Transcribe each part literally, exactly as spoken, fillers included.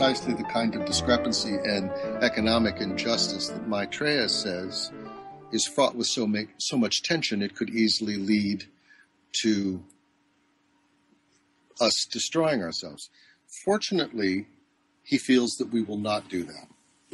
precisely the kind of discrepancy and economic injustice that Maitreya says is fraught with so, make, so much tension it could easily lead to us destroying ourselves. Fortunately, he feels that we will not do that.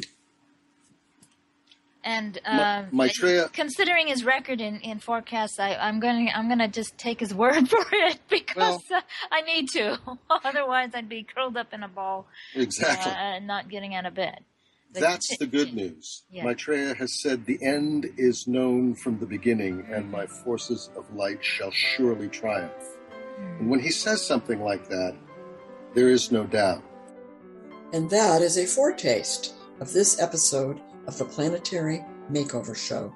And uh, Maitreya, considering his record in, in forecasts, I, I'm going I'm going to just take his word for it because well, uh, I need to. Otherwise, I'd be curled up in a ball, exactly, uh, and not getting out of bed. The, That's the good news. Yeah. Maitreya has said, "The end is known from the beginning, and my forces of light shall surely triumph." Mm. And when he says something like that, there is no doubt. And that is a foretaste of this episode of the Planetary Makeover Show.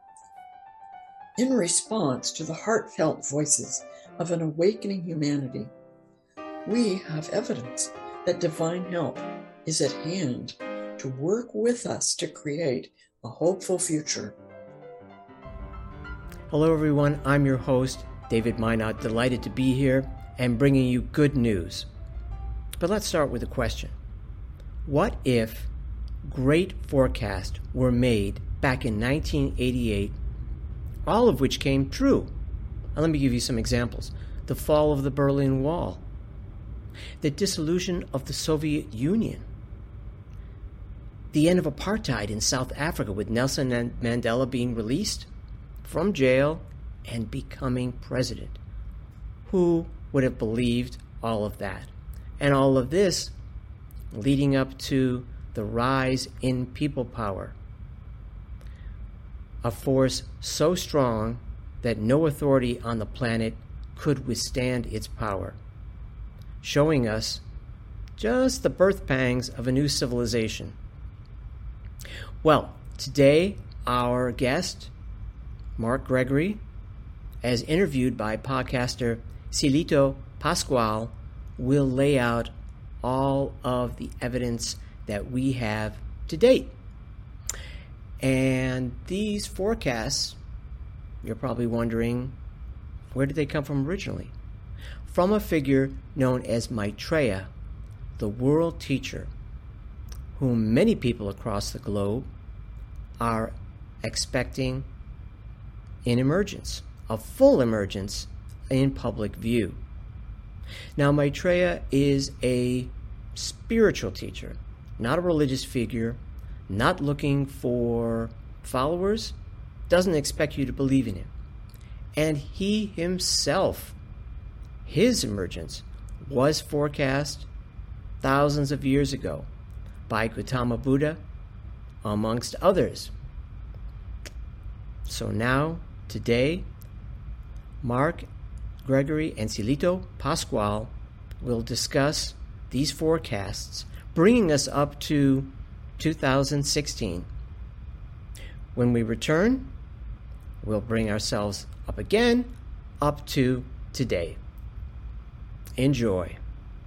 In response to the heartfelt voices of an awakening humanity, we have evidence that divine help is at hand to work with us to create a hopeful future. Hello everyone, I'm your host, David Minot, delighted to be here and bringing you good news. But let's start with a question. What if great forecasts were made back in nineteen eighty-eight, all of which came true? Now, let me give you some examples. The fall of the Berlin Wall, the dissolution of the Soviet Union, the end of apartheid in South Africa with Nelson Mandela being released from jail and becoming president. Who would have believed all of that? And all of this leading up to the rise in people power, a force so strong that no authority on the planet could withstand its power, showing us just the birth pangs of a new civilization. Well, today our guest, Mark Gregory, as interviewed by podcaster Silito Pascual, will lay out all of the evidence that we have to date. And these forecasts, you're probably wondering, where did they come from originally? From a figure known as Maitreya, the world teacher, whom many people across the globe are expecting in emergence, a full emergence in public view. Now, Maitreya is a spiritual teacher, not a religious figure, not looking for followers, doesn't expect you to believe in him. And he himself, his emergence, was forecast thousands of years ago by Gautama Buddha, amongst others. So now, today, Mark Gregory and Silito Pascual will discuss these forecasts, bringing us up to two thousand sixteen. When we return, we'll bring ourselves up again, up to today. Enjoy.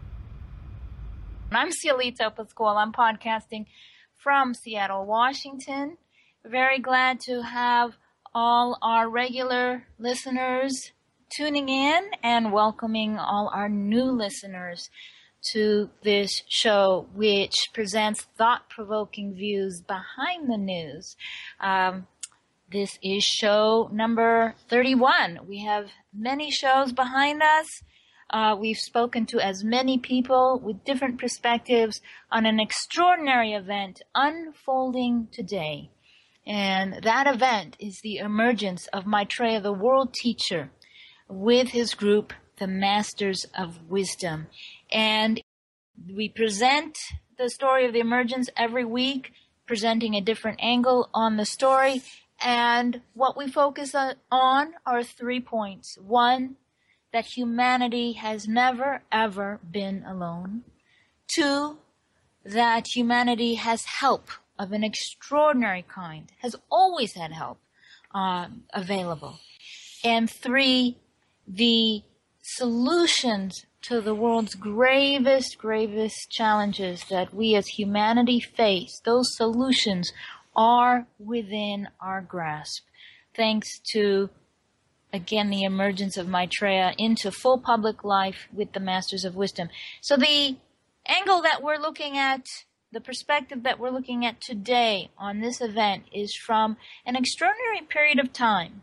I'm Silito Pascual. I'm podcasting from Seattle, Washington. Very glad to have all our regular listeners tuning in and welcoming all our new listeners to this show, which presents thought-provoking views behind the news. Um, this is show number thirty-one. We have many shows behind us. Uh, we've spoken to as many people with different perspectives on an extraordinary event unfolding today. And that event is the emergence of Maitreya, the world teacher, with his group, the Masters of Wisdom. And we present the story of the emergence every week, presenting a different angle on the story. And what we focus on are three points. One, that humanity has never, ever been alone. Two, that humanity has help of an extraordinary kind, has always had help uh, available. And three, the solutions to the world's gravest, gravest challenges that we as humanity face, those solutions are within our grasp, thanks to, again, the emergence of Maitreya into full public life with the Masters of Wisdom. So the angle that we're looking at, the perspective that we're looking at today on this event is from an extraordinary period of time,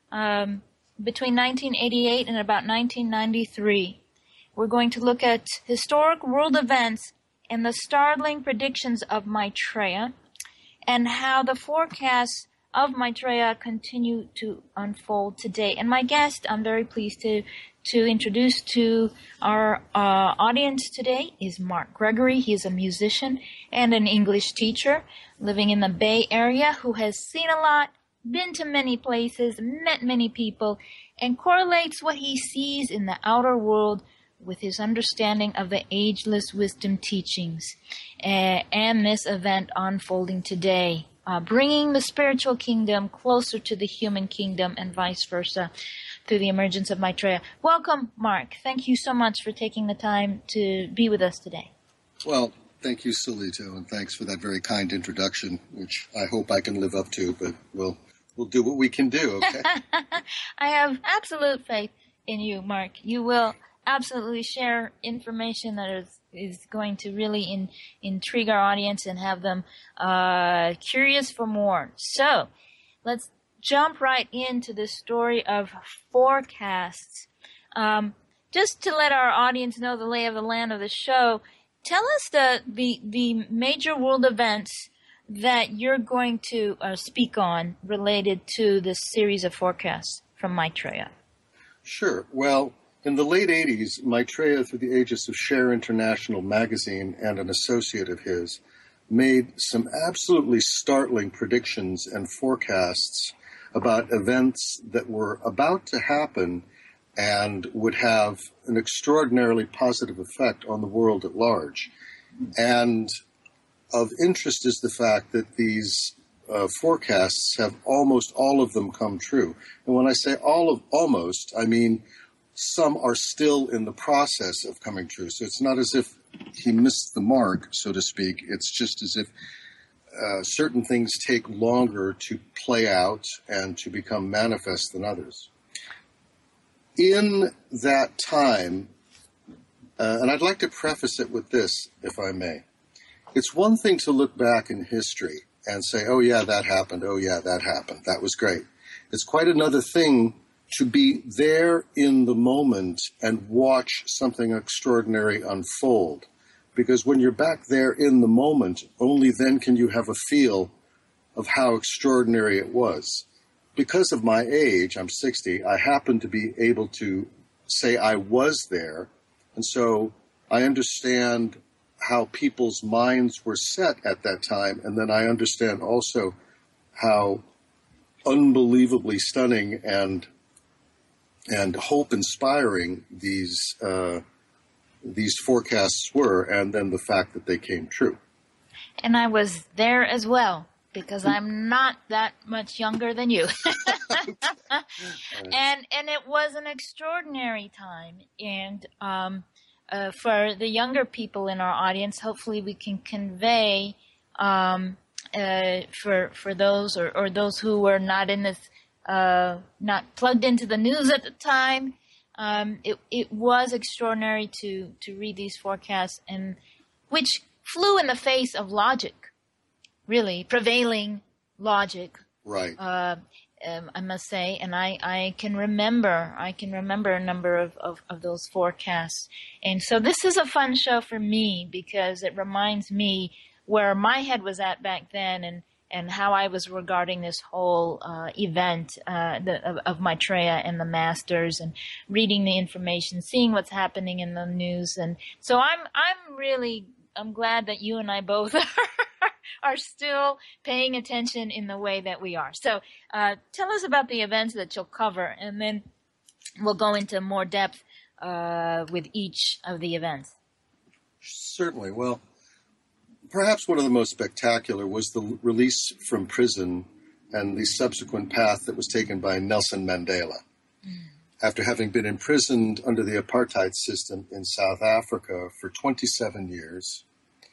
um, between nineteen eighty-eight and about nineteen ninety-three. We're going to look at historic world events and the startling predictions of Maitreya, and how the forecasts of Maitreya continue to unfold today. And my guest, I'm very pleased to to introduce to our uh, audience today, is Mark Gregory. He is a musician and an English teacher living in the Bay Area who has seen a lot, been to many places, met many people, and correlates what he sees in the outer world with his understanding of the ageless wisdom teachings uh, and this event unfolding today, uh, bringing the spiritual kingdom closer to the human kingdom and vice versa through the emergence of Maitreya. Welcome, Mark. Thank you so much for taking the time to be with us today. Well, thank you, Salito, and thanks for that very kind introduction, which I hope I can live up to, but we'll, we'll do what we can do, okay? I have absolute faith in you, Mark. You will absolutely share information that is, is going to really in, intrigue our audience and have them uh, curious for more. So, let's jump right into the story of forecasts. Um, just to let our audience know the lay of the land of the show, tell us the, the, the major world events that you're going to uh, speak on related to this series of forecasts from Maitreya. Sure. Well, in the late eighties, Maitreya, through the aegis of Share International magazine and an associate of his, made some absolutely startling predictions and forecasts about events that were about to happen and would have an extraordinarily positive effect on the world at large. And of interest is the fact that these uh, forecasts have almost all of them come true. And when I say all of almost, I mean some are still in the process of coming true. So it's not as if he missed the mark, so to speak. It's just as if Uh, certain things take longer to play out and to become manifest than others. In that time, uh, and I'd like to preface it with this, if I may. It's one thing to look back in history and say, oh yeah, that happened, oh yeah, that happened, that was great. It's quite another thing to be there in the moment and watch something extraordinary unfold. Because when you're back there in the moment, only then can you have a feel of how extraordinary it was. Because of my age, I'm sixty, I happen to be able to say I was there. And so I understand how people's minds were set at that time. And then I understand also how unbelievably stunning and and hope-inspiring these uh these forecasts were, and then the fact that they came true. And I was there as well, because I'm not that much younger than you. and and it was an extraordinary time. And um, uh, for the younger people in our audience, hopefully we can convey um, uh, for for those or, or those who were not in this, uh, not plugged into the news at the time. Um, it, it was extraordinary to, to read these forecasts, and which flew in the face of logic, really, prevailing logic. Right. Uh, um, I must say, and I, I can remember, I can remember a number of, of, of those forecasts. And so this is a fun show for me because it reminds me where my head was at back then, and and how I was regarding this whole uh, event uh, the, of, of Maitreya and the masters, and reading the information, seeing what's happening in the news. And so I'm I'm really I'm glad that you and I both are, are still paying attention in the way that we are. So uh, tell us about the events that you'll cover, and then we'll go into more depth uh, with each of the events. Certainly. Well, perhaps one of the most spectacular was the release from prison and the subsequent path that was taken by Nelson Mandela. Mm. After having been imprisoned under the apartheid system in South Africa for twenty-seven years,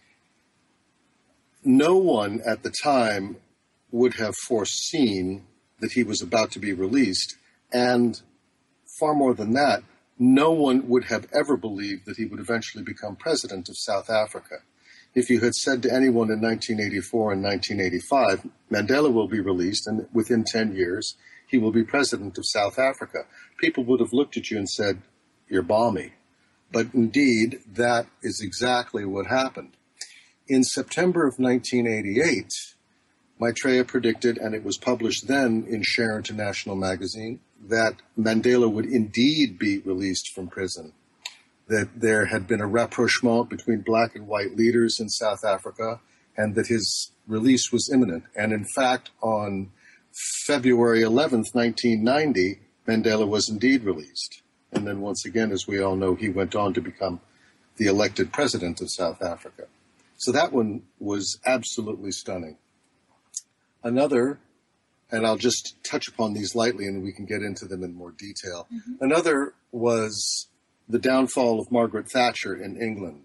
no one at the time would have foreseen that he was about to be released. And far more than that, no one would have ever believed that he would eventually become president of South Africa. If you had said to anyone in nineteen eighty-four and nineteen eighty-five, Mandela will be released and within ten years he will be president of South Africa, people would have looked at you and said, you're balmy. But indeed, that is exactly what happened. In September of nineteen eighty-eight, Maitreya predicted, and it was published then in Share International magazine, that Mandela would indeed be released from prison, that there had been a rapprochement between black and white leaders in South Africa, and that his release was imminent. And in fact, on February eleventh, nineteen ninety, Mandela was indeed released. And then once again, as we all know, he went on to become the elected president of South Africa. So that one was absolutely stunning. Another, and I'll just touch upon these lightly and we can get into them in more detail. Mm-hmm. Another was the downfall of Margaret Thatcher in England.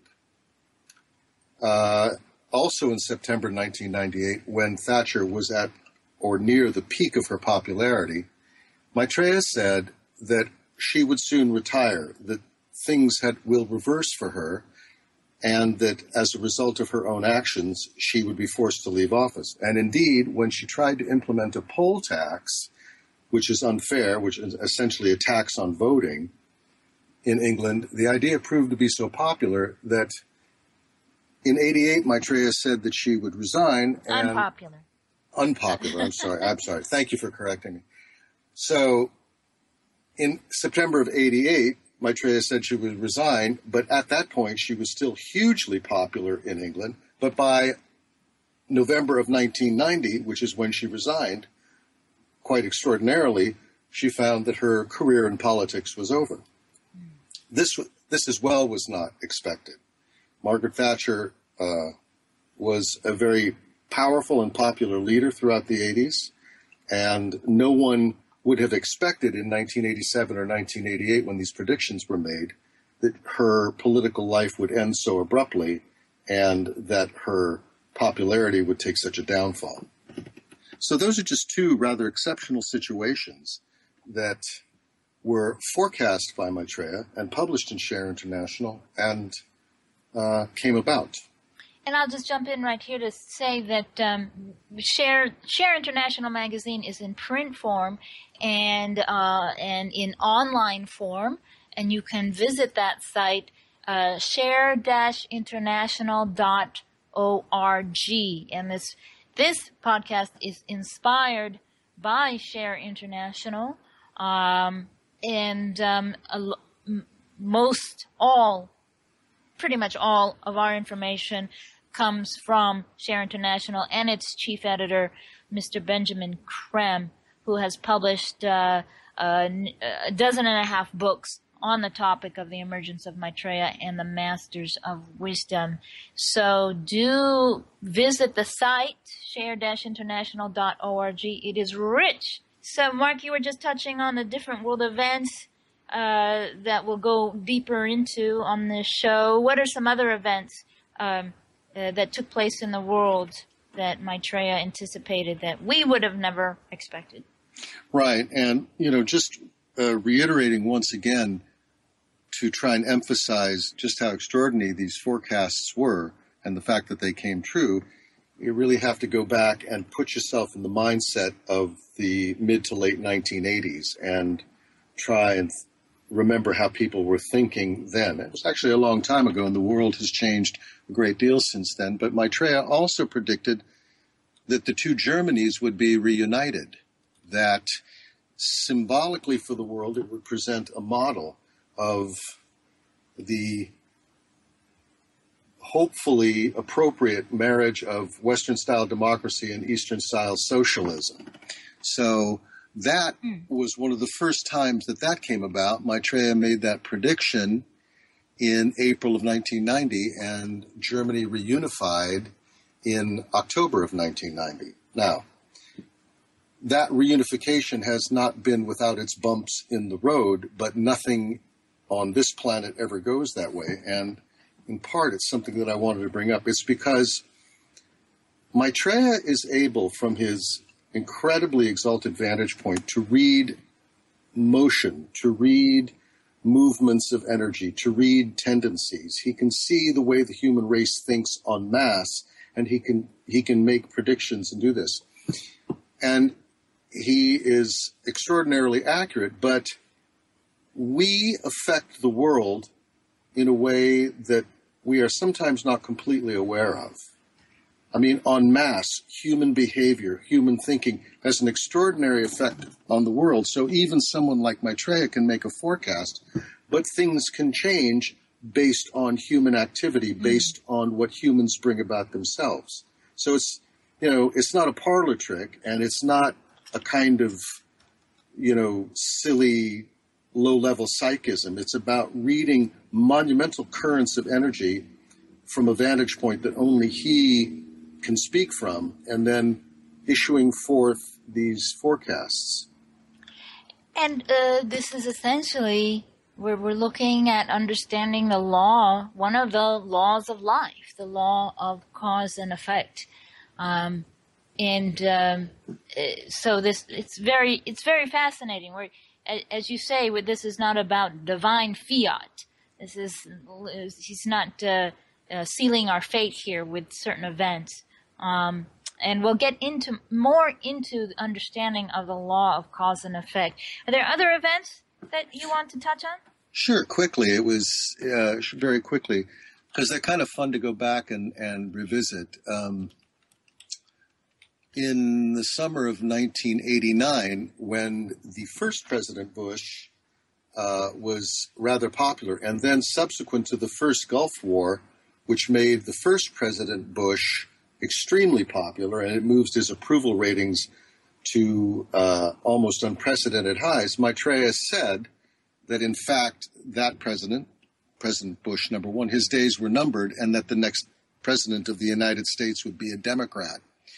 Uh, also in September nineteen ninety-eight, when Thatcher was at or near the peak of her popularity, Maitreya said that she would soon retire, that things had, will reverse for her, and that as a result of her own actions, she would be forced to leave office. And indeed, when she tried to implement a poll tax, which is unfair, which is essentially a tax on voting in England, the idea proved to be so popular that in eighty-eight, Maitreya said that she would resign. And unpopular. Unpopular, I'm sorry, I'm sorry. Thank you for correcting me. So in September of eighty-eight, Maitreya said she would resign, but at that point she was still hugely popular in England. But by November of nineteen ninety, which is when she resigned, quite extraordinarily, she found that her career in politics was over. Mm. This, this as well was not expected. Margaret Thatcher uh, was a very powerful and popular leader throughout the eighties, and no one would have expected in nineteen eighty-seven or nineteen eighty-eight, when these predictions were made, that her political life would end so abruptly and that her popularity would take such a downfall. So those are just two rather exceptional situations that were forecast by Maitreya and published in Share International and uh, came about. And I'll just jump in right here to say that um, Share Share International magazine is in print form and uh, and in online form, and you can visit that site, uh, share dash international dot org. And this this podcast is inspired by Share International, um, and um, a, most all. Pretty much all of our information comes from Share International and its chief editor, Mister Benjamin Creme, who has published uh, a, a dozen and a half books on the topic of the emergence of Maitreya and the Masters of Wisdom. So do visit the site, share dash international dot org. It is rich. So, Mark, you were just touching on the different world events Uh, that we'll go deeper into on this show. What are some other events um, uh, that took place in the world that Maitreya anticipated that we would have never expected? Right. And, you know, just uh, reiterating once again to try and emphasize just how extraordinary these forecasts were and the fact that they came true, you really have to go back and put yourself in the mindset of the mid to late nineteen eighties and try and remember how people were thinking then. It was actually a long time ago, and the world has changed a great deal since then. But Maitreya also predicted that the two Germanys would be reunited, that symbolically for the world it would present a model of the hopefully appropriate marriage of Western-style democracy and Eastern-style socialism. So that was one of the first times that that came about. Maitreya made that prediction in April of nineteen ninety, and Germany reunified in October of nineteen ninety. Now, that reunification has not been without its bumps in the road, but nothing on this planet ever goes that way. And in part, it's something that I wanted to bring up. It's because Maitreya is able, from his incredibly exalted vantage point, to read motion, to read movements of energy, to read tendencies. He can see the way the human race thinks en masse, and he can he can make predictions and do this. And he is extraordinarily accurate, but we affect the world in a way that we are sometimes not completely aware of. I mean, en masse, human behavior, human thinking has an extraordinary effect on the world. So even someone like Maitreya can make a forecast, but things can change based on human activity, based on what humans bring about themselves. So it's, you know, it's not a parlor trick, and it's not a kind of, you know, silly, low-level psychism. It's about reading monumental currents of energy from a vantage point that only he can speak from, and then issuing forth these forecasts. And uh, this is essentially where we're looking at understanding the law, one of the laws of life, the law of cause and effect. Um, and um, so this it's very it's very fascinating. Where, as you say, this is not about divine fiat. This is he's not uh, uh, sealing our fate here with certain events. Um, and we'll get into more into the understanding of the law of cause and effect. Are there other events that you want to touch on? Sure, quickly. It was uh, very quickly, because they're kind of fun to go back and, and revisit. Um, in the summer of nineteen eighty-nine, when the first President Bush uh, was rather popular, and then subsequent to the first Gulf War, which made the first President Bush extremely popular, and it moves his approval ratings to uh, almost unprecedented highs, Maitreya said that, in fact, that president, President Bush, number one, his days were numbered, and that the next president of the United States would be a Democrat.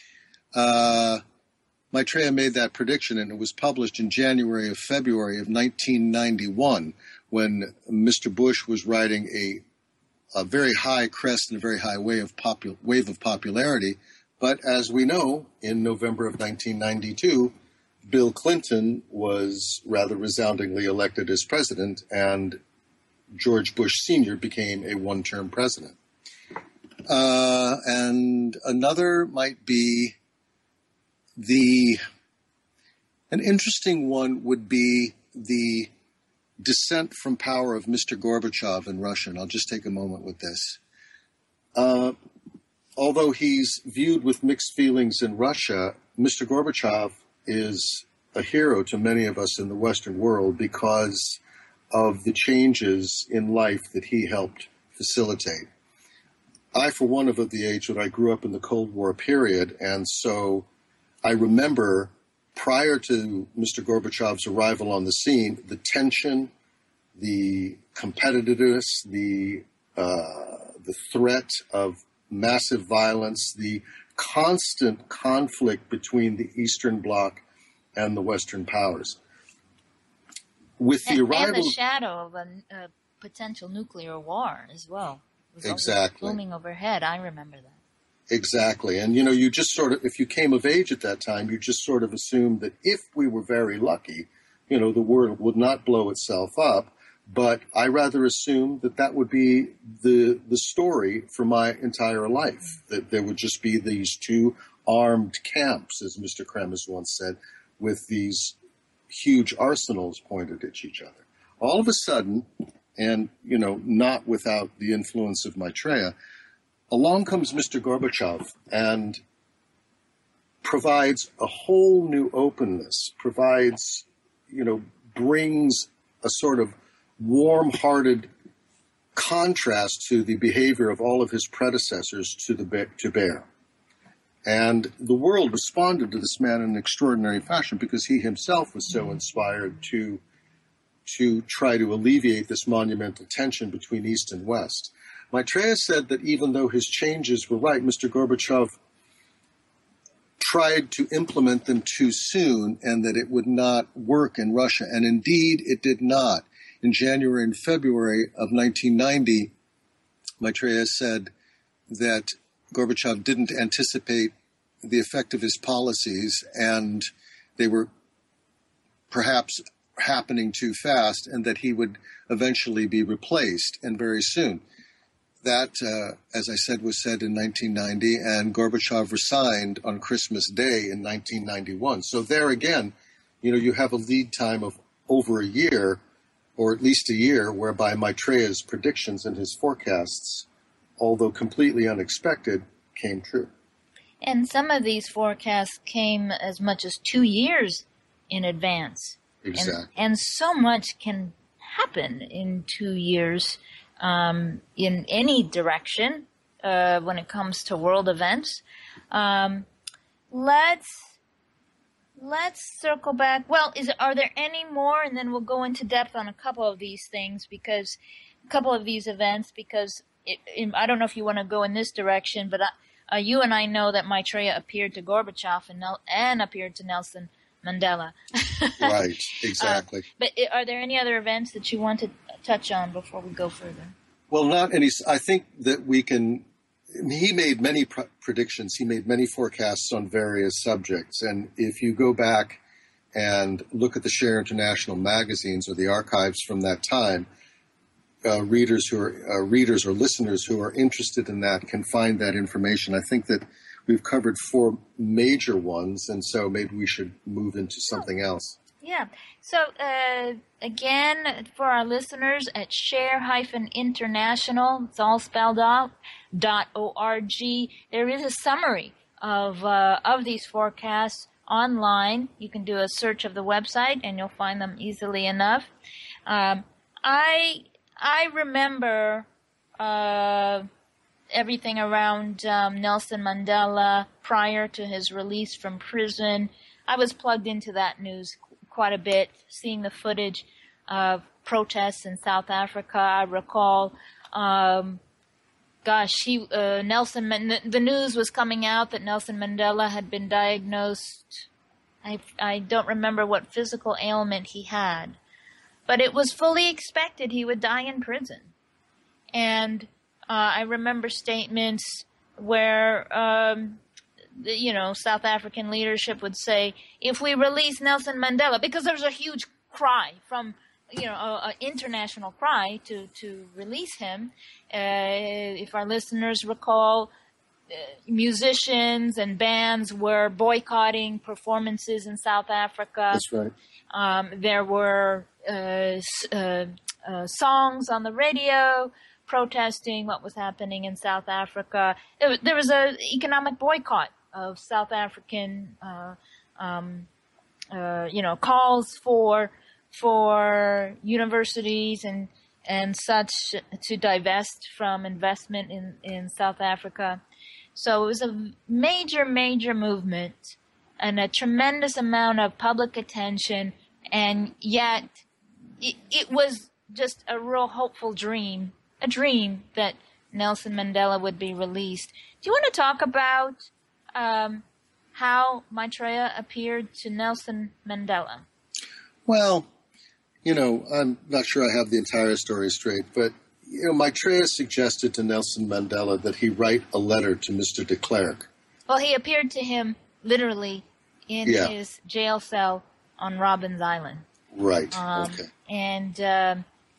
Uh, Maitreya made that prediction, and it was published in January or February of nineteen ninety-one, when Mister Bush was riding a a very high crest and a very high wave of, popu- wave of popularity. But as we know, in November of nineteen ninety-two, Bill Clinton was rather resoundingly elected as president, and George Bush Senior became a one-term president. Uh, and another might be the, an interesting one would be the descent from power of Mister Gorbachev in Russia, and I'll just take a moment with this. Uh, although he's viewed with mixed feelings in Russia, Mister Gorbachev is a hero to many of us in the Western world because of the changes in life that he helped facilitate. I, for one, am of the age that I grew up in the Cold War period, and so I remember prior to Mister Gorbachev's arrival on the scene, the tension, the competitiveness, the uh, the threat of massive violence, the constant conflict between the Eastern Bloc and the Western powers. With the and, arrival, and the shadow of a, a potential nuclear war as well. It was exactly looming overhead. I remember that. Exactly. And, you know, you just sort of, if you came of age at that time, you just sort of assumed that if we were very lucky, you know, the world would not blow itself up. But I rather assumed that that would be the the story for my entire life, that there would just be these two armed camps, as Mister Kremes once said, with these huge arsenals pointed at each other. All of a sudden, and, you know, not without the influence of Maitreya, along comes Mister Gorbachev and provides a whole new openness, provides, you know, brings a sort of warm-hearted contrast to the behavior of all of his predecessors to the to bear. And the world responded to this man in an extraordinary fashion because he himself was so inspired to to try to alleviate this monumental tension between East and West. Maitreya said that even though his changes were right, Mister Gorbachev tried to implement them too soon and that it would not work in Russia. And indeed, it did not. In January and February of nineteen ninety, Maitreya said that Gorbachev didn't anticipate the effect of his policies, and they were perhaps happening too fast and that he would eventually be replaced, and very soon. That, uh, as I said, was said in nineteen ninety, and Gorbachev resigned on Christmas Day in nineteen ninety-one. So there again, you know, you have a lead time of over a year, or at least a year, whereby Maitreya's predictions and his forecasts, although completely unexpected, came true. And some of these forecasts came as much as two years in advance. Exactly. And, and so much can happen in two years um, in any direction uh, when it comes to world events. Um, let's let's circle back. Well, is are there any more? And then we'll go into depth on a couple of these things, because a couple of these events, because it, it, I don't know if you want to go in this direction, but I, Uh, you and I know that Maitreya appeared to Gorbachev and, Nel- and appeared to Nelson Mandela. Right, exactly. Uh, but are there any other events that you want to touch on before we go further? Well, not any. I think that we can. He made many pr- predictions. He made many forecasts on various subjects. And if you go back and look at the Share International magazines or the archives from that time, Uh, readers who are uh, readers or listeners who are interested in that can find that information. I think that we've covered four major ones, and so maybe we should move into something else. Yeah. So uh, again, for our listeners at Share International, it's all spelled out, dot org. There is a summary of uh, of these forecasts online. You can do a search of the website, and you'll find them easily enough. Um, I. I remember uh, everything around um, Nelson Mandela prior to his release from prison. I was plugged into that news quite a bit, seeing the footage of protests in South Africa. I recall, um, gosh, he, uh, Nelson. The news was coming out that Nelson Mandela had been diagnosed. I I don't remember what physical ailment he had. But it was fully expected he would die in prison. And uh, I remember statements where, um, the, you know, South African leadership would say, if we release Nelson Mandela, because there was a huge cry from, you know, an international cry to, to release him. Uh, if our listeners recall, uh, musicians and bands were boycotting performances in South Africa. That's right. Um, there were uh, uh, uh, songs on the radio protesting what was happening in South Africa. There was, there was an economic boycott of South African, uh, um, uh, you know, calls for for universities and and such to divest from investment in, in South Africa. So it was a major, major movement and a tremendous amount of public attention. And yet it, it was just a real hopeful dream, a dream that Nelson Mandela would be released. Do you want to talk about um, how Maitreya appeared to Nelson Mandela? Well, you know, I'm not sure I have the entire story straight, but, you know, Maitreya suggested to Nelson Mandela that he write a letter to Mister de Klerk. Well, he appeared to him literally in yeah. his jail cell on Robben's Island. Right. Um, okay. And uh,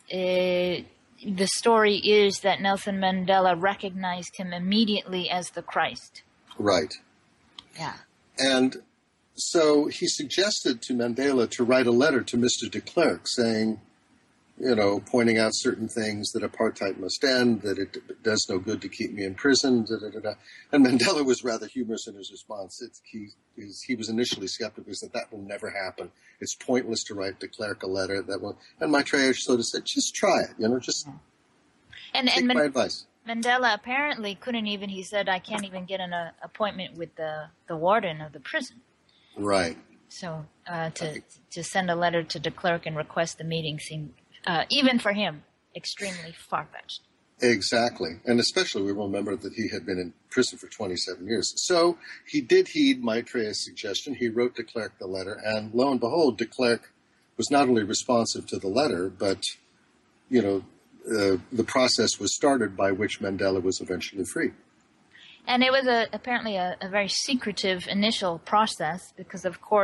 it, the story is that Nelson Mandela recognized him immediately as the Christ. Right. Yeah. And so he suggested to Mandela to write a letter to Mister de Klerk saying, you know, pointing out certain things, that apartheid must end, that it does no good to keep me in prison, da, da, da, da. And Mandela was rather humorous in his response. It's, he, he was initially skeptical. He said, that will never happen. It's pointless to write de Klerk a letter. That will. And Maitreya sort of said, just try it, you know, just and, take and my Man- advice. Mandela apparently couldn't even, he said, I can't even get an uh, appointment with the, the warden of the prison. Right. So uh, to to send a letter to de Klerk and request the meeting seemed, uh, even for him, extremely far-fetched. Exactly. And especially we remember that he had been in prison for twenty-seven years. So he did heed Maitreya's suggestion. He wrote de Klerk the letter, and lo and behold, de Klerk was not only responsive to the letter, but, you know, uh, the process was started by which Mandela was eventually free. And it was a, apparently a, a very secretive initial process because, of course,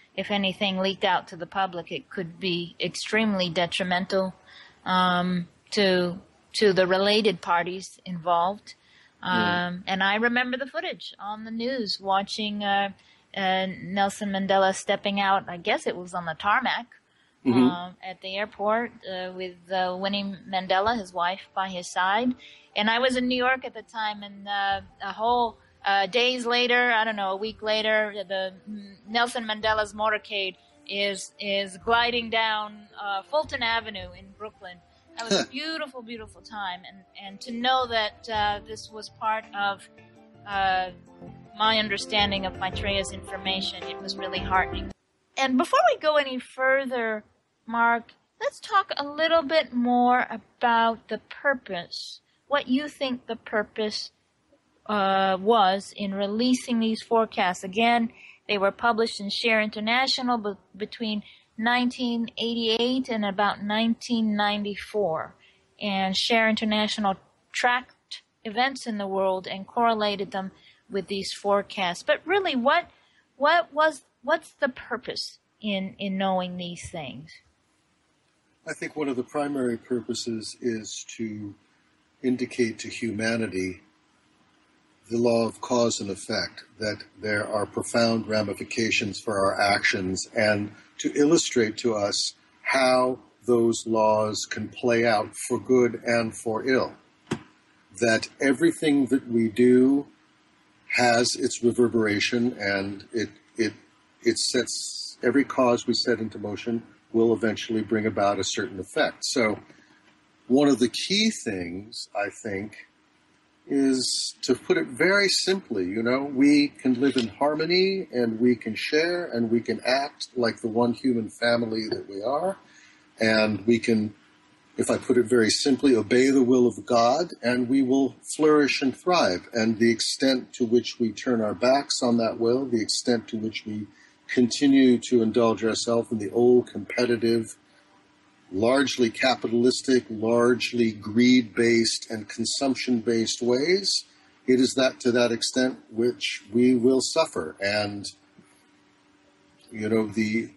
if anything leaked out to the public, it could be extremely detrimental um, to to the related parties involved. Um, mm. And I remember the footage on the news, watching uh, uh, Nelson Mandela stepping out. I guess it was on the tarmac mm-hmm. uh, at the airport uh, with uh, Winnie Mandela, his wife, by his side. And I was in New York at the time, and uh, a whole uh, days later, I don't know, a week later, the Nelson Mandela's motorcade is is gliding down uh, Fulton Avenue in Brooklyn. That was a beautiful, beautiful time, and and to know that uh, this was part of uh, my understanding of Maitreya's information, it was really heartening. And before we go any further, Mark, let's talk a little bit more about the purpose. What you think the purpose uh, was in releasing these forecasts. Again, they were published in Share International b- between nineteen eighty-eight and about nineteen ninety-four. And Share International tracked events in the world and correlated them with these forecasts. But really, what what was what's the purpose in, in knowing these things? I think one of the primary purposes is to indicate to humanity the law of cause and effect, that there are profound ramifications for our actions, and to illustrate to us how those laws can play out for good and for ill. That everything that we do has its reverberation, and it it it sets every cause we set into motion will eventually bring about a certain effect. So one of the key things, I think, is to put it very simply, you know, we can live in harmony and we can share and we can act like the one human family that we are. And we can, if I put it very simply, obey the will of God, and we will flourish and thrive. And the extent to which we turn our backs on that will, the extent to which we continue to indulge ourselves in the old competitive, largely capitalistic, largely greed-based and consumption-based ways, it is that to that extent which we will suffer. And, you know, the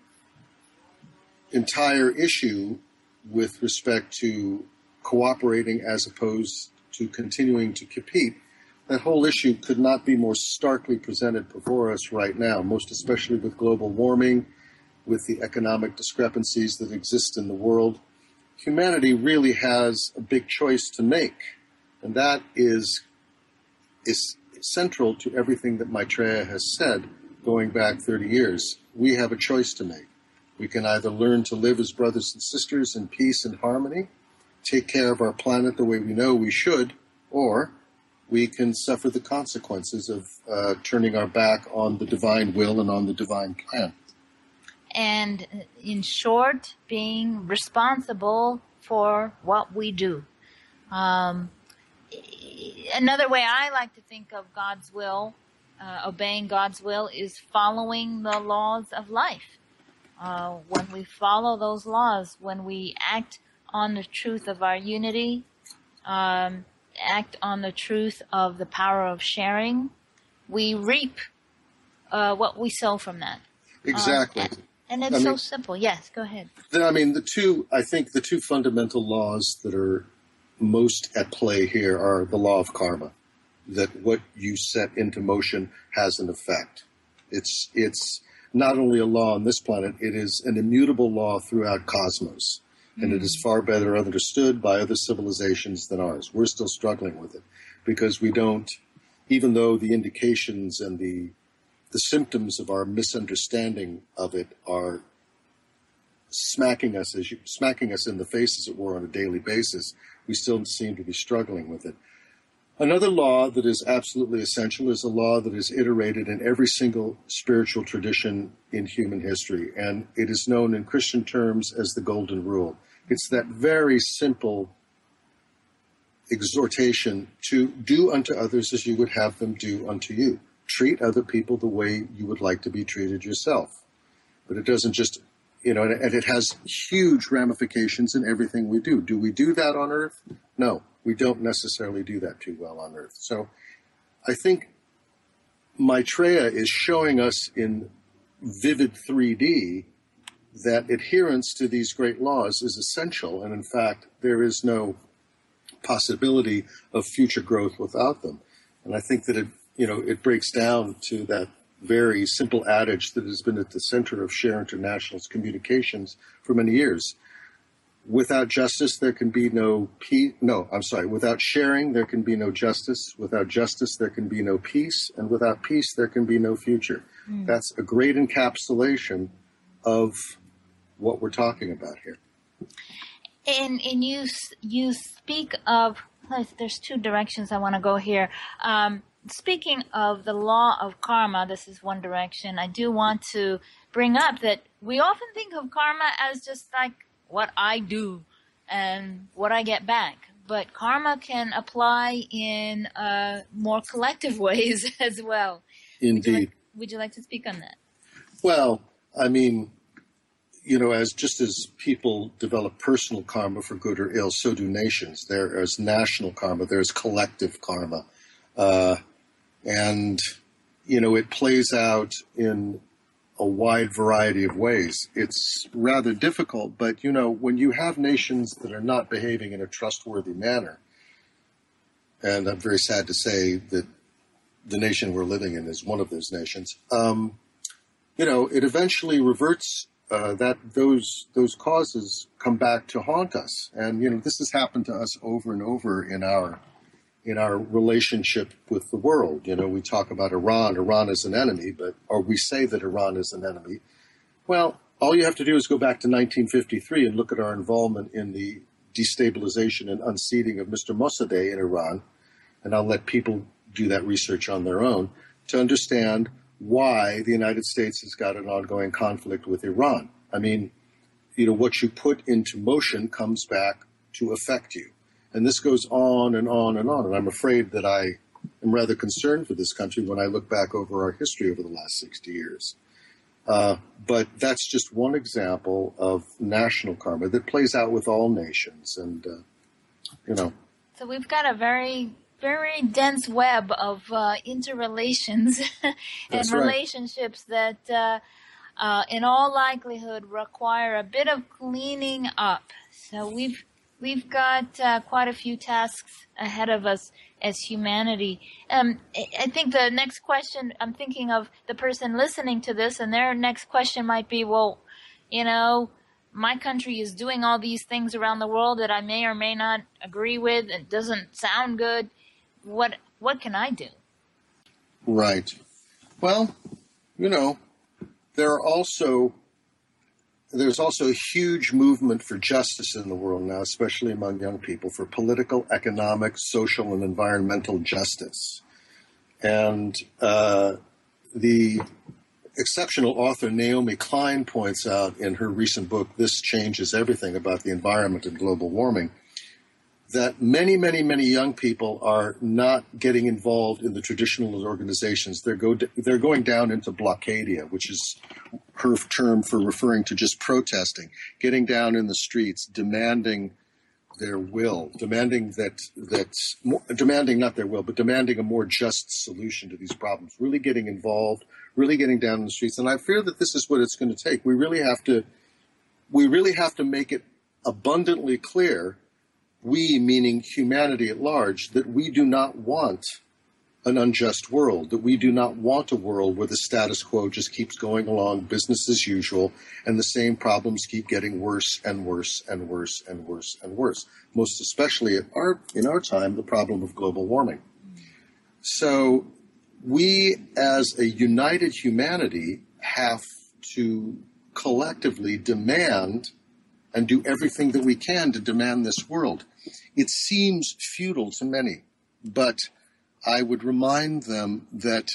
entire issue with respect to cooperating as opposed to continuing to compete, that whole issue could not be more starkly presented before us right now, most especially with global warming, with the economic discrepancies that exist in the world. Humanity really has a big choice to make, and that is, is central to everything that Maitreya has said going back thirty years. We have a choice to make. We can either learn to live as brothers and sisters in peace and harmony, take care of our planet the way we know we should, or we can suffer the consequences of uh, turning our back on the divine will and on the divine plan. And in short, being responsible for what we do. Um, another way I like to think of God's will, uh, obeying God's will, is following the laws of life. Uh, when we follow those laws, when we act on the truth of our unity, um, act on the truth of the power of sharing, we reap uh, what we sow from that. Exactly. Um, And it's I so mean, simple. Yes, go ahead. I mean, the two, I think the two fundamental laws that are most at play here are the law of karma, that what you set into motion has an effect. It's, it's not only a law on this planet, it is an immutable law throughout cosmos. Mm-hmm. And it is far better understood by other civilizations than ours. We're still struggling with it because we don't, even though the indications and the The symptoms of our misunderstanding of it are smacking us as you, smacking us in the face, as it were, on a daily basis. We still seem to be struggling with it. Another law that is absolutely essential is a law that is iterated in every single spiritual tradition in human history, and it is known in Christian terms as the Golden Rule. It's that very simple exhortation to do unto others as you would have them do unto you. Treat other people the way you would like to be treated yourself. But it doesn't just, you know, and it has huge ramifications in everything we do. Do we do that on Earth? No, we don't necessarily do that too well on Earth. So I think Maitreya is showing us in vivid three D, that adherence to these great laws is essential. And in fact, there is no possibility of future growth without them. And I think that it, you know, it breaks down to that very simple adage that has been at the center of Share International's communications for many years. Without justice, there can be no peace. No, I'm sorry. Without sharing, there can be no justice. Without justice, there can be no peace. And without peace, there can be no future. Mm. That's a great encapsulation of what we're talking about here. And, and you, you speak of, there's two directions I want to go here. Um, speaking of the law of karma, this is one direction. I do want to bring up that we often think of karma as just like what I do and what I get back. But karma can apply in uh, more collective ways as well. Indeed. Would you, like, would you like to speak on that? Well, I mean, you know, as just as people develop personal karma for good or ill, so do nations. There is national karma. There's collective karma. Uh, and, you know, it plays out in a wide variety of ways. It's rather difficult, but, you know, when you have nations that are not behaving in a trustworthy manner, and I'm very sad to say that the nation we're living in is one of those nations, um, you know, it eventually reverts, uh, that those those causes come back to haunt us. And, you know, this has happened to us over and over in our in our relationship with the world. You know, we talk about Iran. Iran is an enemy, but, or we say that Iran is an enemy. Well, all you have to do is go back to nineteen fifty-three and look at our involvement in the destabilization and unseating of Mister Mossadegh in Iran. And I'll let people do that research on their own to understand why the United States has got an ongoing conflict with Iran. I mean, you know, what you put into motion comes back to affect you. And this goes on and on and on. And I'm afraid that I am rather concerned for this country when I look back over our history over the last sixty years. Uh, but that's just one example of national karma that plays out with all nations. And, uh, you know. So we've got a very, very dense web of uh, interrelations and right. relationships that uh, uh, in all likelihood require a bit of cleaning up. So we've We've got uh, quite a few tasks ahead of us as humanity. Um, I think the next question, I'm thinking of the person listening to this, and their next question might be, well, you know, my country is doing all these things around the world that I may or may not agree with. It doesn't sound good. What what can I do? Right. Well, you know, there are also... There's also a huge movement for justice in the world now, especially among young people, for political, economic, social, and environmental justice. And uh, the exceptional author Naomi Klein points out in her recent book, This Changes Everything, about the environment and global warming, that many, many, many young people are not getting involved in the traditional organizations. They're, go, they're going down into blockadia, which is her term for referring to just protesting, getting down in the streets, demanding their will, demanding that, that demanding not their will, but demanding a more just solution to these problems, really getting involved, really getting down in the streets. And I fear that this is what it's going to take. We really have to, we really have to make it abundantly clear, we, meaning humanity at large, that we do not want an unjust world, that we do not want a world where the status quo just keeps going along, business as usual, and the same problems keep getting worse and worse and worse and worse and worse. Most especially at our, in our time, the problem of global warming. So we, as a united humanity, have to collectively demand and do everything that we can to demand this world. It seems futile to many, but I would remind them that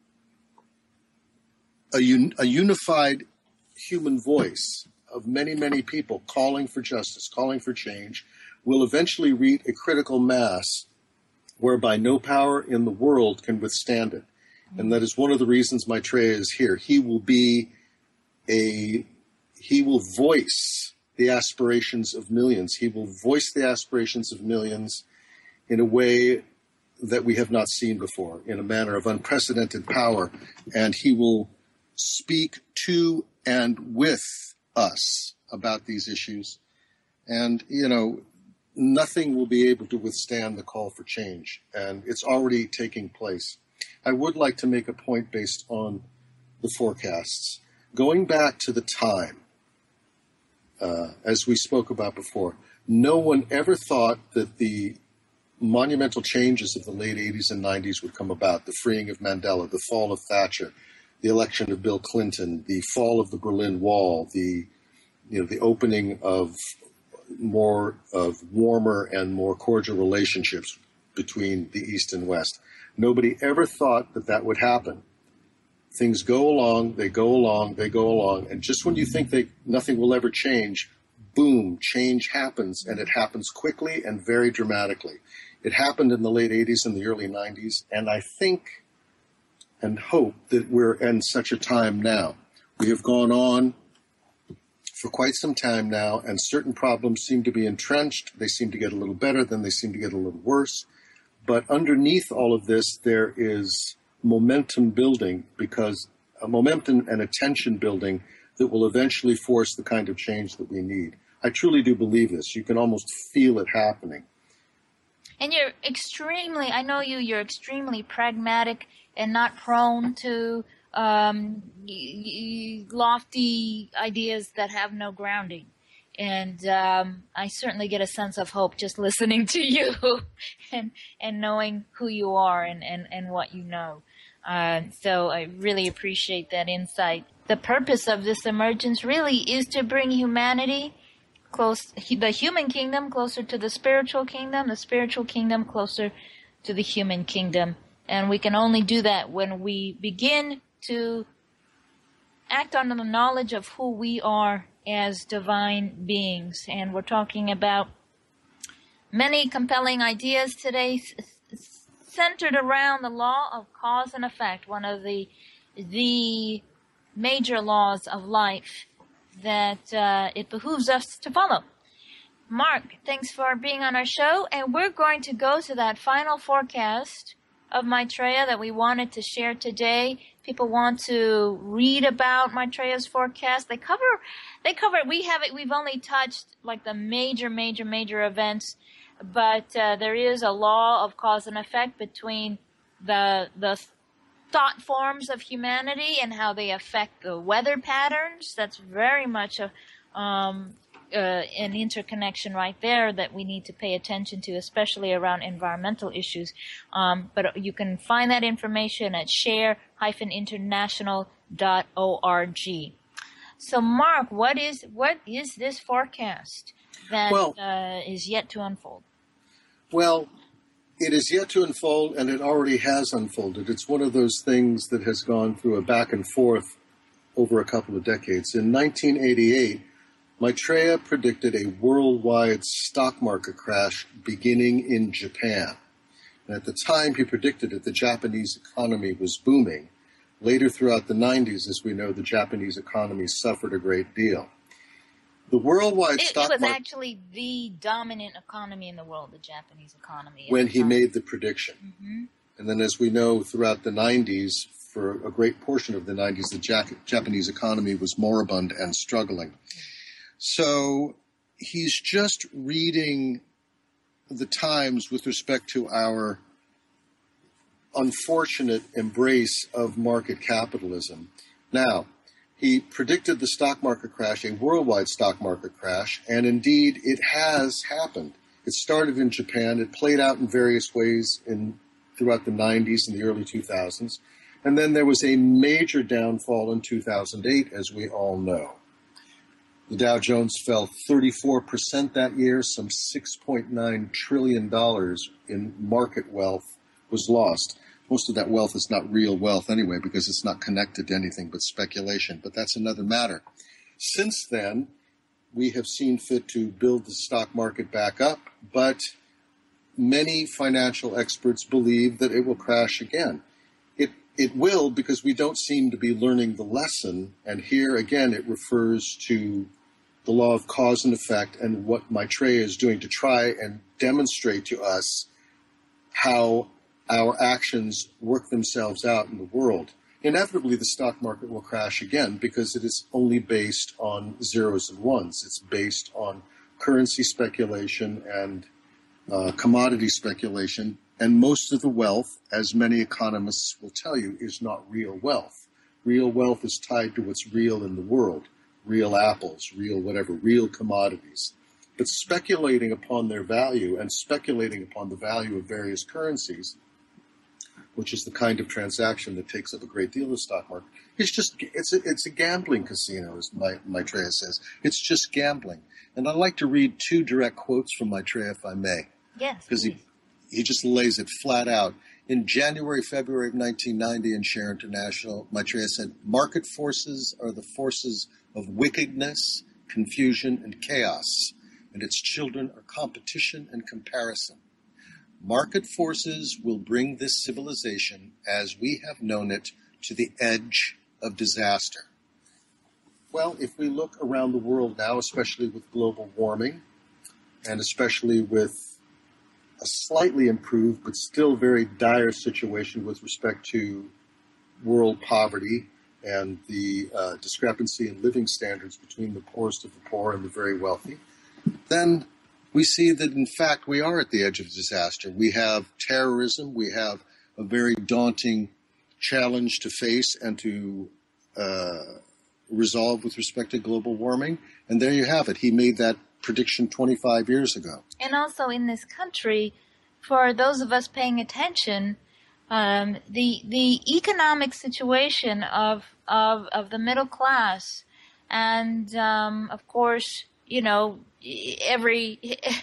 a, un- a unified human voice of many, many people calling for justice, calling for change, will eventually reach a critical mass whereby no power in the world can withstand it. And that is one of the reasons Maitreya is here. He will be a, he will voice the aspirations of millions. He will voice the aspirations of millions in a way that we have not seen before, in a manner of unprecedented power. And he will speak to and with us about these issues. And, you know, nothing will be able to withstand the call for change. And it's already taking place. I would like to make a point based on the forecasts. Going back to the time, uh, as we spoke about before, no one ever thought that the monumental changes of the late eighties and nineties would come about. The freeing of Mandela, the fall of Thatcher, the election of Bill Clinton, the fall of the Berlin Wall, the you know the opening of more of warmer and more cordial relationships between the East and West. Nobody ever thought that that would happen. Things go along, they go along, they go along, and just when you think they nothing will ever change, boom, change happens, and it happens quickly and very dramatically. It happened in the late eighties and the early nineties, and I think and hope that we're in such a time now. We have gone on for quite some time now, and certain problems seem to be entrenched. They seem to get a little better, then they seem to get a little worse. But underneath all of this, there is momentum building, because a momentum and attention building that will eventually force the kind of change that we need. I truly do believe this. You can almost feel it happening. And you're extremely, I know you, you're extremely pragmatic and not prone to um, y- y- lofty ideas that have no grounding. And um, I certainly get a sense of hope just listening to you and and knowing who you are and, and, and what you know. Uh, so I really appreciate that insight. The purpose of this emergence really is to bring humanity close, the human kingdom closer to the spiritual kingdom, the spiritual kingdom closer to the human kingdom. And we can only do that when we begin to act on the knowledge of who we are as divine beings. And we're talking about many compelling ideas today centered around the law of cause and effect, one of the the major laws of life that uh, it behooves us to follow. Mark, thanks for being on our show, and we're going to go to that final forecast of Maitreya that we wanted to share today. People want to read about Maitreya's forecast. They cover, they cover. We have it. We've only touched like the major, major, major events, but uh, there is a law of cause and effect between the the thought forms of humanity and how they affect the weather patterns. That's very much a um, uh, an interconnection right there that we need to pay attention to, especially around environmental issues. Um, but you can find that information at share dash international dot org. So, Mark, what is what is this forecast that well, uh, is yet to unfold? Well, it is yet to unfold, and it already has unfolded. It's one of those things that has gone through a back and forth over a couple of decades. In nineteen eighty-eight, Maitreya predicted a worldwide stock market crash beginning in Japan. And at the time he predicted it, the Japanese economy was booming. Later throughout the nineties, as we know, the Japanese economy suffered a great deal. The worldwide it, stock market... It was mar- actually the dominant economy in the world, the Japanese economy. When he made the prediction. Mm-hmm. And then as we know, throughout the nineties, for a great portion of the nineties, the Jac- Japanese economy was moribund and struggling. So he's just reading the times with respect to our unfortunate embrace of market capitalism. Now, he predicted the stock market crash, a worldwide stock market crash, and indeed it has happened. It started in Japan. It played out in various ways in throughout the nineties and the early two thousands. And then there was a major downfall in two thousand eight, as we all know. The Dow Jones fell thirty-four percent that year. Some six point nine trillion dollars in market wealth was lost. Most of that wealth is not real wealth anyway, because it's not connected to anything but speculation. But that's another matter. Since then, we have seen fit to build the stock market back up, but many financial experts believe that it will crash again. It it will, because we don't seem to be learning the lesson. And here, again, it refers to the law of cause and effect and what Maitreya is doing to try and demonstrate to us how our actions work themselves out in the world. inevitably the stock market will crash again because it is only based on zeros and ones. It's based on currency speculation and uh, commodity speculation. And most of the wealth, as many economists will tell you, is not real wealth. Real wealth is tied to what's real in the world, real apples, real whatever, real commodities. But speculating upon their value and speculating upon the value of various currencies, which is the kind of transaction that takes up a great deal of the stock market, it's just it's a, it's a gambling casino, as my, Maitreya says. It's just gambling. And I'd like to read two direct quotes from Maitreya, if I may. Yes, because he, he just lays it flat out. In January, February of nineteen ninety in Share International, Maitreya said, market forces are the forces of wickedness, confusion, and chaos, and its children are competition and comparison. Market forces will bring this civilization, as we have known it, to the edge of disaster. Well, if we look around the world now, especially with global warming, and especially with a slightly improved but still very dire situation with respect to world poverty and the uh, discrepancy in living standards between the poorest of the poor and the very wealthy, then we see that, in fact, we are at the edge of disaster. We have terrorism. We have a very daunting challenge to face and to uh, resolve with respect to global warming. And there you have it. He made that prediction twenty-five years ago. And also in this country, for those of us paying attention, um, the the economic situation of of of the middle class, and um, of course, you know, every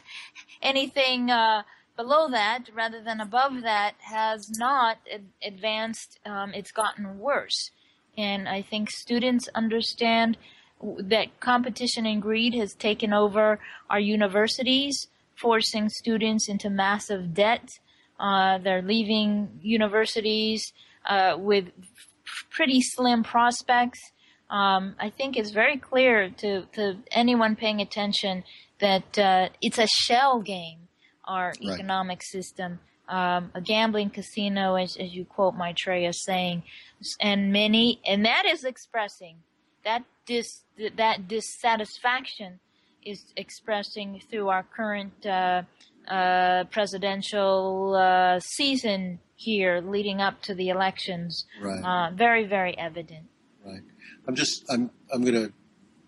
anything uh, below that rather than above that has not ad- advanced. Um, it's gotten worse, and I think students understand that competition and greed has taken over our universities, forcing students into massive debt. Uh, they're leaving universities uh, with pretty slim prospects. Um, I think it's very clear to, to anyone paying attention that uh, it's a shell game, our Right. economic system, um, a gambling casino, as, as you quote Maitreya saying, and many, and that is expressing that dis that dissatisfaction is expressing through our current uh, uh, presidential uh, season here, leading up to the elections. Right. Uh, very, very evident. Right. I'm just, I'm, I'm going to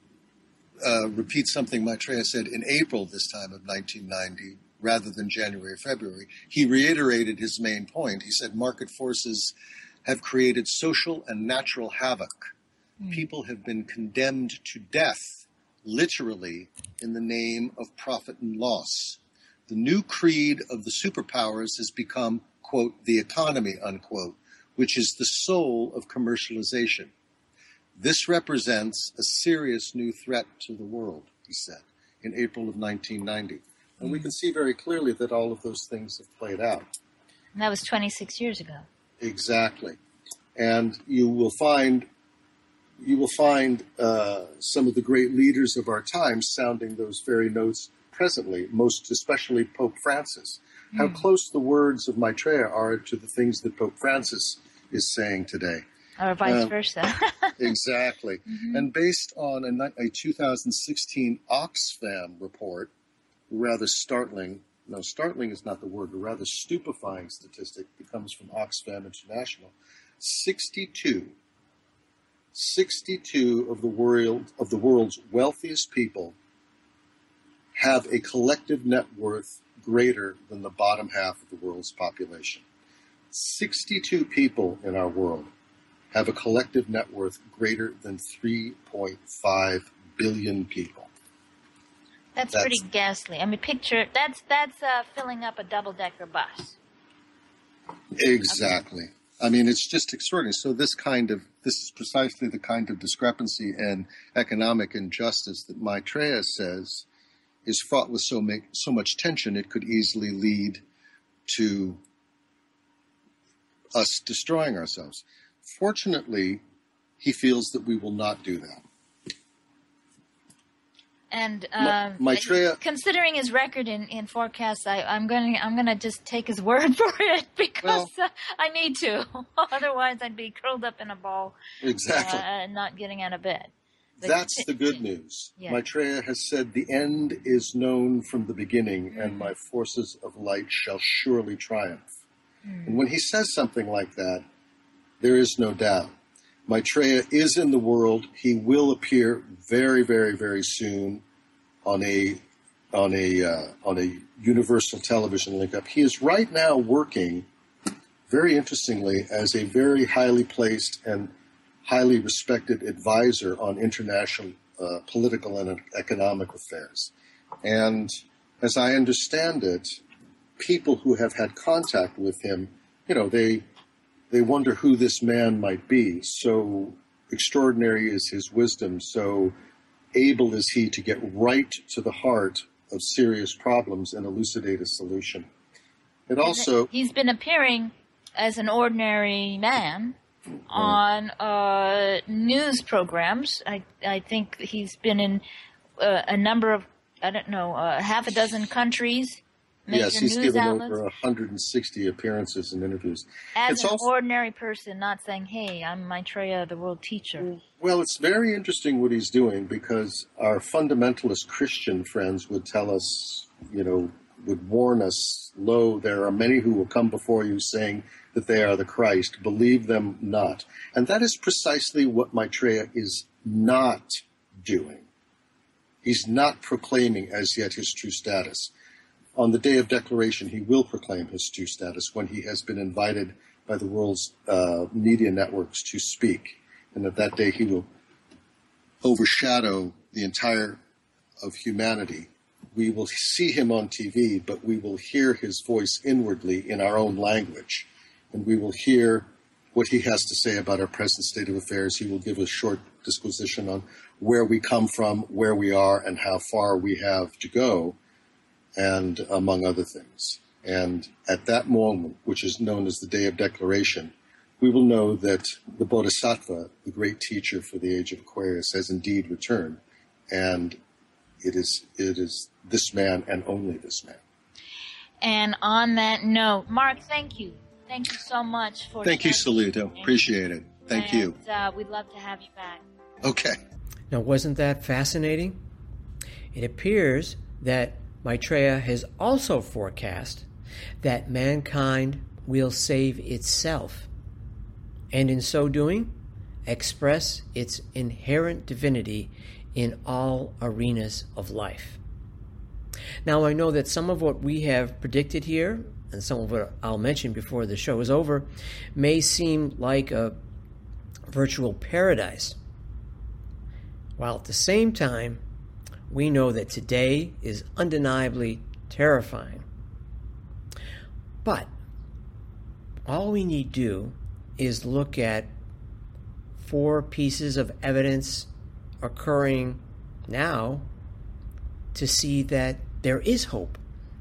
uh, repeat something Maitreya said in April this time of nineteen ninety, rather than January or February. He reiterated his main point. He said market forces have created social and natural havoc. Mm. People have been condemned to death, literally, in the name of profit and loss. The new creed of the superpowers has become, quote, the economy, unquote, which is the soul of commercialization. This represents a serious new threat to the world, he said, in April of nineteen ninety. And mm. we can see very clearly that all of those things have played out. And that was twenty-six years ago. Exactly. And you will find you will find uh, some of the great leaders of our time sounding those very notes presently, most especially Pope Francis. Mm. How close the words of Maitreya are to the things that Pope Francis is saying today. Or vice uh, versa. Exactly. Mm-hmm. And based on a, a two thousand sixteen Oxfam report, rather startling, no, startling is not the word, but rather stupefying statistic that comes from Oxfam International, sixty-two, sixty-two of the world of the world's wealthiest people have a collective net worth greater than the bottom half of the world's population. sixty-two people in our world have a collective net worth greater than three point five billion people. That's, that's pretty ghastly. I mean, picture, that's that's uh, filling up a double-decker bus. Exactly. Okay. I mean, it's just extraordinary. So this kind of, this is precisely the kind of discrepancy and economic injustice that Maitreya says is fraught with so, make, so much tension it could easily lead to us destroying ourselves. Fortunately, he feels that we will not do that. And um, Maitreya, considering his record in, in forecasts, I, I'm going to I'm going to just take his word for it because well, uh, I need to. Otherwise, I'd be curled up in a ball, exactly, uh, and not getting out of bed. But that's t- the good t- news. Yeah. Maitreya has said, "The end is known from the beginning, mm. and my forces of light shall surely triumph." Mm. And when he says something like that, there is no doubt. Maitreya is in the world. He will appear very, very, very soon on a on a uh, on a universal television link-up. He is right now working, very interestingly, as a very highly placed and highly respected advisor on international uh, political and economic affairs. And as I understand it, people who have had contact with him, you know, they they wonder who this man might be. So extraordinary is his wisdom, so able is he to get right to the heart of serious problems and elucidate a solution. It also... He's been appearing as an ordinary man on uh, news programs. I, I think he's been in uh, a number of, I don't know, uh, half a dozen countries. Yes, he's given outlets. over one hundred sixty appearances and interviews. As it's an also, ordinary person, not saying, hey, I'm Maitreya, the world teacher. Well, it's very interesting what he's doing because our fundamentalist Christian friends would tell us, you know, would warn us, lo, there are many who will come before you saying that they are the Christ. Believe them not. And that is precisely what Maitreya is not doing. He's not proclaiming as yet his true status. On the day of declaration, he will proclaim his true status when he has been invited by the world's uh, media networks to speak. And at that day, he will overshadow the entire of humanity. We will see him on T V, but we will hear his voice inwardly in our own language. And we will hear what he has to say about our present state of affairs. He will give a short disquisition on where we come from, where we are, and how far we have to go, and among other things. And at that moment, which is known as the Day of Declaration, we will know that the Bodhisattva, the great teacher for the age of Aquarius, has indeed returned. And it is it is this man and only this man. And on that note, Mark, thank you. Thank you so much for Thank you, Salito. Appreciate it. Thank and, you. Uh, we'd love to have you back. Okay. Now, wasn't that fascinating? It appears that Maitreya has also forecast that mankind will save itself, and in so doing, express its inherent divinity in all arenas of life. Now, I know that some of what we have predicted here, and some of what I'll mention before the show is over, may seem like a virtual paradise, while at the same time, we know that today is undeniably terrifying. But all we need do is look at four pieces of evidence occurring now to see that there is hope.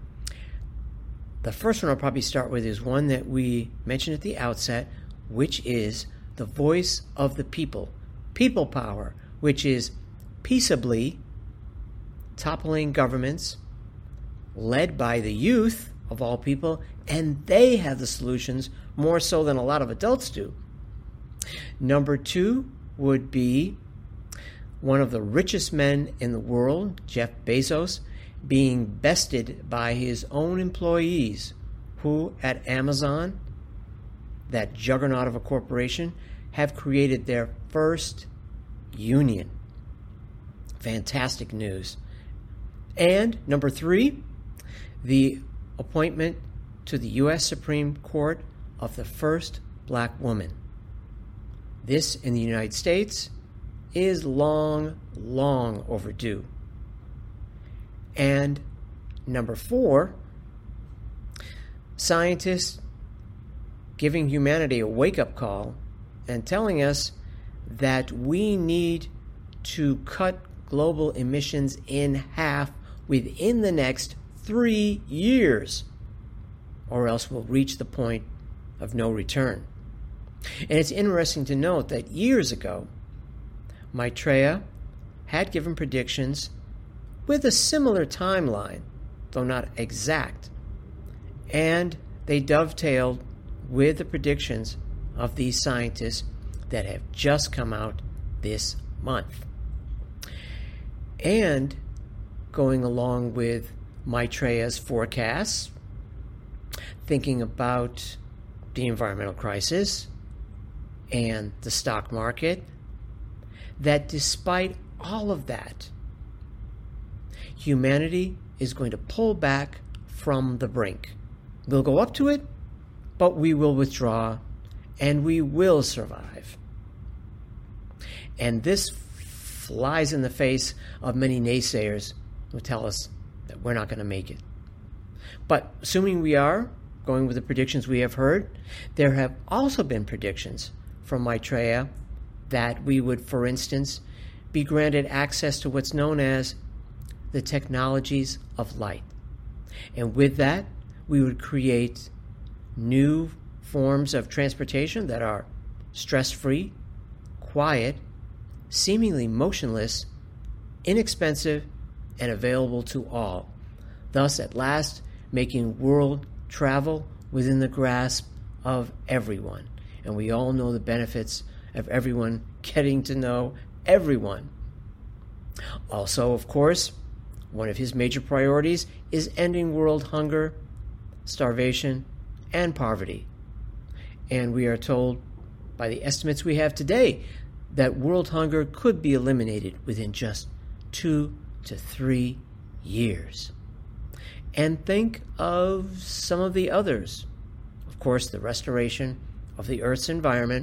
The first one I'll probably start with is one that we mentioned at the outset, which is the voice of the people. People power, which is peaceably toppling governments led by the youth of all people, and they have the solutions more so than a lot of adults do. Number two would be one of the richest men in the world, Jeff Bezos, being bested by his own employees, who at Amazon, that juggernaut of a corporation, have created their first union. Fantastic news. And number three, the appointment to the U S Supreme Court of the first black woman. This in the United States is long, long overdue. And number four, scientists giving humanity a wake-up call and telling us that we need to cut global emissions in half within the next three years, or else we'll reach the point of no return. And it's interesting to note that years ago, Maitreya had given predictions with a similar timeline, though not exact. And they dovetailed with the predictions of these scientists that have just come out this month. And going along with Maitreya's forecasts, thinking about the environmental crisis and the stock market, that despite all of that, humanity is going to pull back from the brink. We'll go up to it, but we will withdraw, and we will survive. And this flies in the face of many naysayers who tell us that we're not going to make it. But assuming we are, going with the predictions we have heard, there have also been predictions from Maitreya that we would, for instance, be granted access to what's known as the technologies of light. And with that, we would create new forms of transportation that are stress-free, quiet, seemingly motionless, inexpensive, and available to all, thus at last making world travel within the grasp of everyone. And we all know the benefits of everyone getting to know everyone. Also, of course, one of his major priorities is ending world hunger, starvation, and poverty. And we are told by the estimates we have today that world hunger could be eliminated within just two to three years. And think of some of the others. Of course, the restoration of the Earth's environment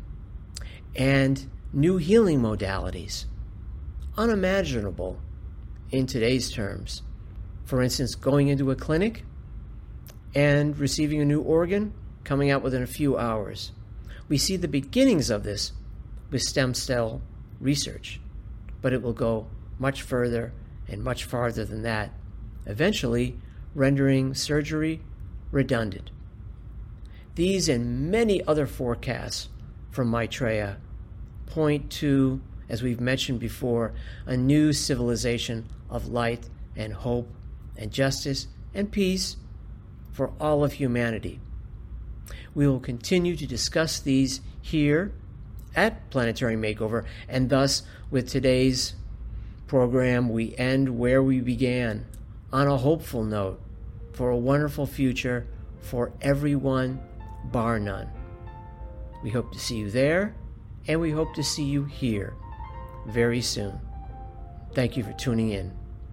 and new healing modalities, unimaginable in today's terms. For instance, going into a clinic and receiving a new organ, coming out within a few hours. We see the beginnings of this with stem cell research, but it will go much further and much farther than that, eventually rendering surgery redundant. These and many other forecasts from Maitreya point to, as we've mentioned before, a new civilization of light and hope and justice and peace for all of humanity. We will continue to discuss these here at Planetary Makeover, and thus with today's program we end where we began, on a hopeful note for a wonderful future for everyone, bar none. We hope to see you there, and we hope to see you here very soon. Thank you for tuning in.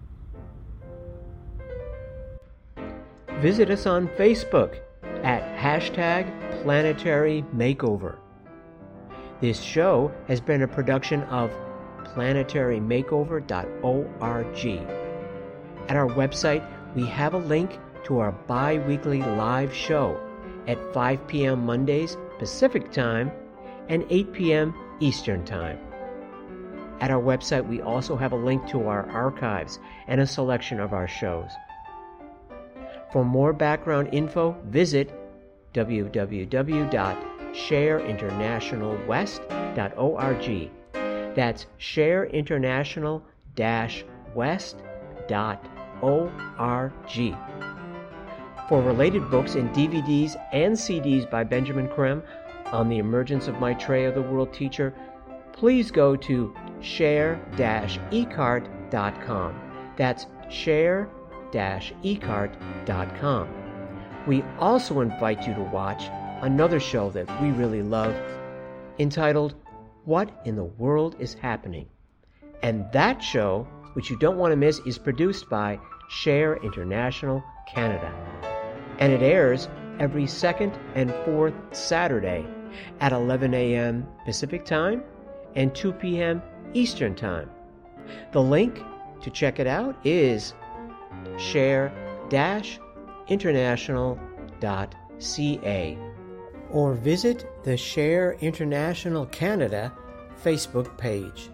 Visit us on Facebook at hashtag Planetary Makeover. This show has been a production of planetary makeover dot org. At our website, we have a link to our bi-weekly live show at five p.m. Mondays Pacific Time and eight p.m. Eastern Time. At our website, we also have a link to our archives and a selection of our shows. For more background info, visit w w w dot share international west dot org. That's share international west dot org. For related books and D V Ds and C Ds by Benjamin Creme on the emergence of Maitreya, the world teacher, please go to share dash ecart dot com. That's share dash ecart dot com. We also invite you to watch another show that we really love, entitled What in the World is Happening? And that show, which you don't want to miss, is produced by Share International Canada. And it airs every second and fourth Saturday at eleven a.m. Pacific Time and two p.m. Eastern Time. The link to check it out is share dash international dot c a, or visit the Share International Canada Facebook page.